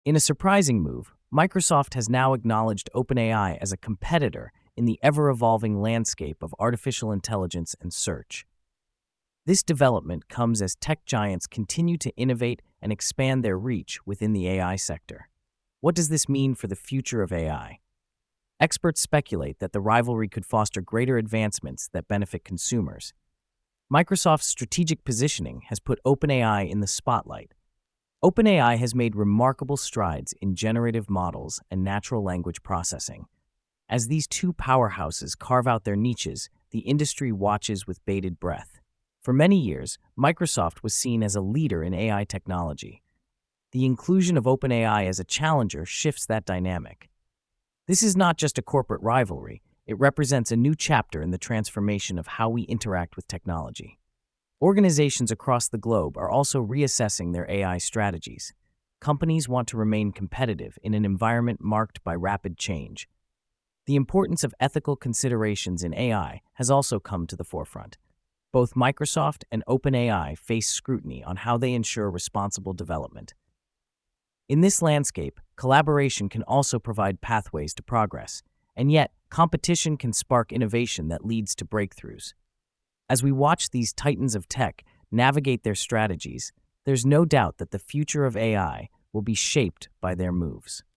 In a surprising move, Microsoft has now acknowledged OpenAI as a competitor in the ever-evolving landscape of artificial intelligence and search. This development comes as tech giants continue to innovate and expand their reach within the AI sector. What does this mean for the future of AI? Experts speculate that the rivalry could foster greater advancements that benefit consumers. Microsoft's strategic positioning has put OpenAI in the spotlight. OpenAI has made remarkable strides in generative models and natural language processing. As these two powerhouses carve out their niches, the industry watches with bated breath. For many years, Microsoft was seen as a leader in AI technology. The inclusion of OpenAI as a challenger shifts that dynamic. This is not just a corporate rivalry, it represents a new chapter in the transformation of how we interact with technology. Organizations across the globe are also reassessing their AI strategies. Companies want to remain competitive in an environment marked by rapid change. The importance of ethical considerations in AI has also come to the forefront. Both Microsoft and OpenAI face scrutiny on how they ensure responsible development. In this landscape, collaboration can also provide pathways to progress, and yet competition can spark innovation that leads to breakthroughs. As we watch these titans of tech navigate their strategies, there's no doubt that the future of AI will be shaped by their moves.